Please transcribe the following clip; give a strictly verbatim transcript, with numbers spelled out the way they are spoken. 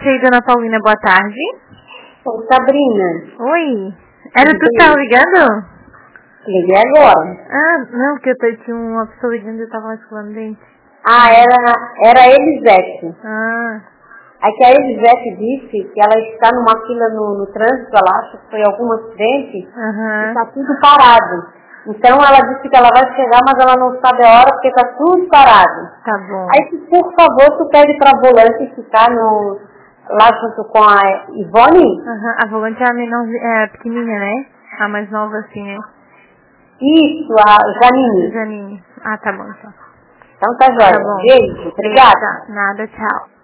aí, dona Paulina, boa tarde. Oi, Sabrina. Oi. Era tu que tava ligando? Liguei agora. Ah, não, porque eu tô, tinha uma pessoa ligando e eu tava escovando dente. Ah, era, era a Elisete. Ah. Aí que a Elisete disse que ela está numa fila no, no trânsito, ela acha que foi algum acidente, Uhum. e está tudo parado. Então ela disse que ela vai chegar, mas ela não sabe a hora porque está tudo parado. Tá bom. Aí, por favor, tu pede para a volante ficar no, lá junto com a Ivone? Uhum. A volante é a menor, é a pequenininha, né? A mais nova assim, né? Isso, a Janine. Janine. Ah, tá bom então. Então tá jóia. Tá bom. Beijo, obrigada. Nada, tchau.